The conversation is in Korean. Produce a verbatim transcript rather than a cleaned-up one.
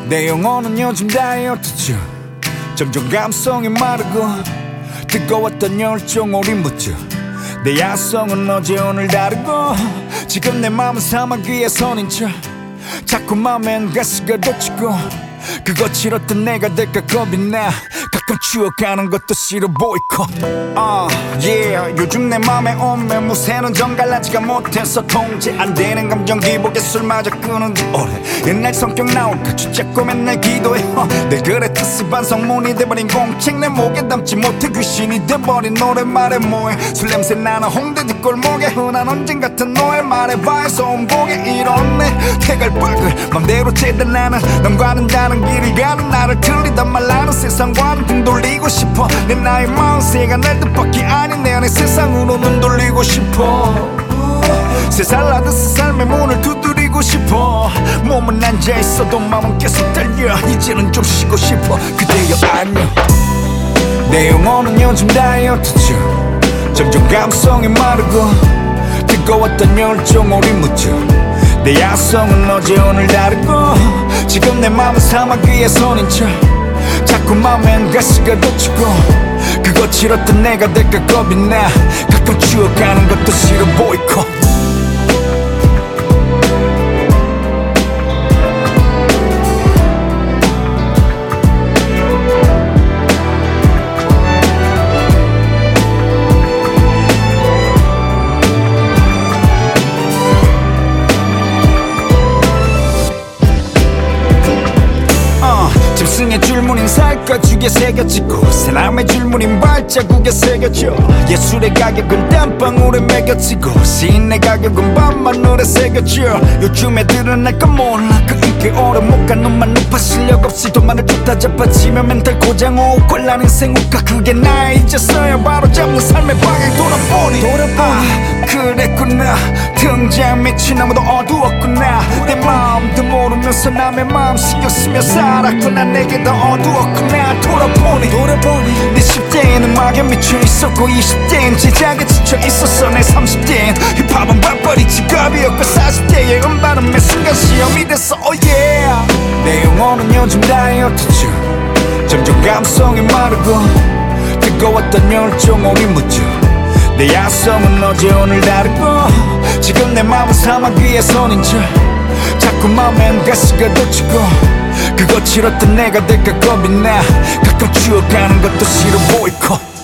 내 영혼은 요즘 다이어트 중 점점 감성이 마르고 뜨거웠던 열정을 묻죠. 내 야성은 어제 오늘 다르고 지금 내 맘은 사막위에 선인 척 자꾸 맘엔 가시가 돋치고 그거 치렀던 내가 될까 겁이 나. 가끔 추억하는 것도 싫어 보이고 uh, yeah. 요즘 내 맘에 온매 무새는 정갈라지가 못해서 통제 안 되는 감정 기복에 술 마저 끄는데 오래 옛날 성격 나올까 주잡고 맨날 기도해 uh, 내 그래 뜻이 반성문이 돼버린 공책 내 목에 담지 못해 귀신이 돼버린 노래 말해 뭐해 술 냄새 나는 홍대 뒷골목에 흔한 언젠 같은 노래 말해봐야 소음곡에 이렇네 태갈박을 맘대로 재단하는 남과는 다른 길을 가는 나를 틀리단 말하는 세상과는 등 돌리고 싶어 내 나이 마흔세가 날 뜻밖이 아닌 내 안의 세상으로 눈 돌리고 싶어 세 살라듯이 삶의 문을 두드리고 싶어 몸은 앉아있어도 마음은 계속 달려 이제는 좀 쉬고 싶어 그대여 안녕 내 영혼은 요즘 다이어트 중 점점 감성이 마르고 뜨거웠던 열정을 묻죠 내 야성은 어제 오늘 다르고 지금 내 맘은 사막 위에 선인 척 자꾸 맘엔 가시가 돋치고 그거 치렀던 내가 될까 겁이 나. 가끔 추억하는 것도 싫어 보이고 짐승의 줄무늬 살갗죽에 새겨지고 사람의 줄무늬 발자국에 새겨져 예술의 가격은 땀방울에 매겨지고 시인의 가격은 밤하늘에 새겨져 요즘 애들은 알 건 몰라 그 인기 오래 못 간 놈만 높아 실력 없이 돈만을 쫓다 잡아치면 멘탈 고장 오고 곤란 인생 우가 그게 나 이제서야 바로 잡는 삶의 방향 돌아보니 돌아보니 아, 그랬구나 등장 미친 아무도 어두웠구나 내 마음도 모르면서 남의 마음 신경 쓰며 살았구나 내게 더 어두웠구나 돌아보니 돌아보니 내 십 대에는 음악에 미쳐 있었고 이십 대엔 제작에 지쳐 있었어 내 삼십 대엔 힙합은 밥벌이 직업이었고 사십 대의 음반은 순간 시험이 됐어 oh yeah 내 영혼은 요즘 다이어트 중 점점 감성이 마르고 뜨거웠던 열정을 묻죠 내 야성은 어제 오늘 다르고 지금 내 맘은 사막 위에 선인 척 자꾸 맘엔 가시가 돋치고 그거 치렀던 내가 될까 겁이 나. 가끔 추억하는 것도 싫어 보이고